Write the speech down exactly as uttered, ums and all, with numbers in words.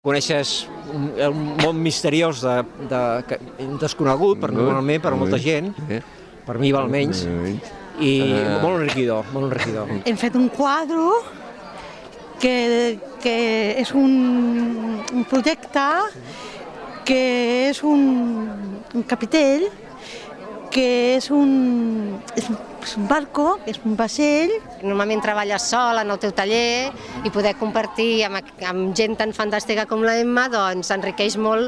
Coneixes un, un món misteriós de, de, que, desconegut per normalment per a molta gent, per mi almenys, i molt enriquidor, molt enriquidor. Hem fet un quadre que, que és un, un projecte que és un, un capitell, que és un, és un barco, és un vaixell. Normalment treballes sol en el teu taller i poder compartir amb, amb gent tan fantàstica com la Emma doncs enriqueix molt